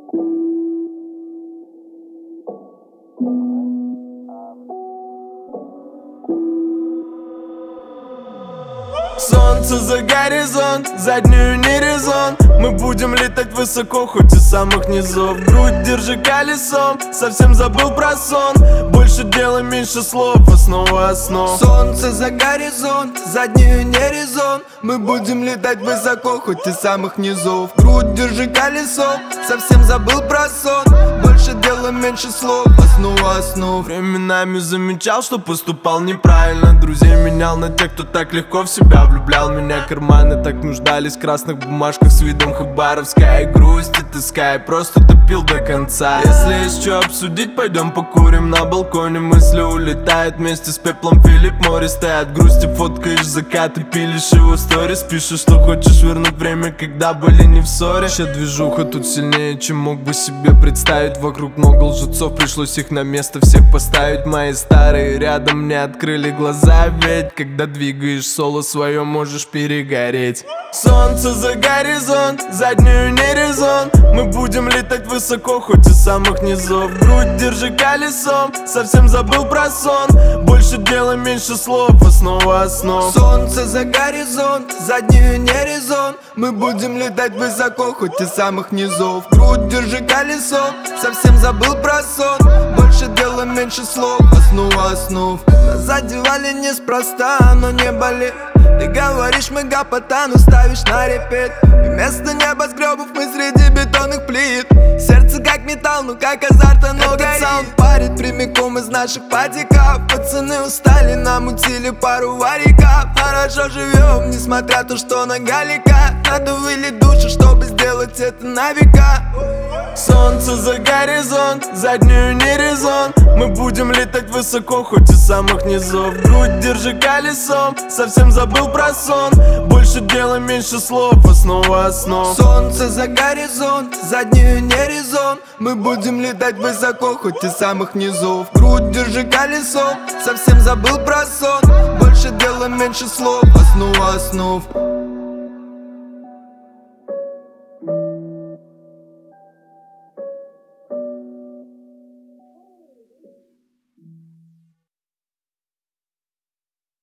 Солнце за горизонт, заднюю не резон. Мы будем летать высоко, хоть из самых низов. Грудь держи колесом, совсем забыл про сон. Больше дела, меньше слов, основа основ. Солнце за горизонт, заднюю не резон. Мы будем летать высоко, хоть из самых низов. Грудь держи колесом, совсем забыл про сон. Больше дела, меньше слов, основа основ. Временами замечал, что поступал неправильно. Друзей менял на тех, кто так легко в себя влюблял меня. Карманы так нуждались в красных бумажках с видом хабаровска. И грусть и тоска, и просто топил до конца. Если есть что обсудить, пойдем покурим на балконе. Мысли улетают вместе с пеплом. Филипп Моррис, ты от грусти фоткаешь закаты, пилишь его сторис. Пишешь, что хочешь вернуть время, когда были не в ссоре. Ща движуха тут сильнее, чем мог бы себе представить. Вокруг много лжецов, пришлось их на место всех поставить. Мои старые рядом не открыли глаза, ведь когда двигаешь соло свое, можешь перегореть. Солнце за горизонт, заднюю не резон. Мы будем летать высоко, хоть из самых низов. Грудь держи колесом, совсем забыл про сон. Больше дела, меньше слов, основа основ. Солнце за горизонт, заднюю не резон. Мы будем летать высоко, хоть из самых низов. Грудь держи колесом, совсем забыл про сон. Больше дела, меньше слов, основа основ. Нас задевали неспроста, но не болит. Ты говоришь, мы гопота, но ставишь на репет. И вместо небоскребов мы среди бетонных плит. Сердце как металл, ну как азарт, оно горит. Саунд парит прямиком из наших патиков. Пацаны устали, намутили пару вариков. Хорошо живем, несмотря то, что на галика. Надо вылить душу, чтобы сделать это на века. Солнце за горизонт, заднюю не резон. Мы будем летать высоко, хоть из самых низов. Грудь держи колесом, совсем забыл про сон. Больше дела, меньше слов, основа основ. Солнце за горизонт, заднюю не резон. Мы будем летать высоко, хоть из самых низов. Грудь держи колесом, совсем забыл про сон. Больше дела, меньше слов, основа основ.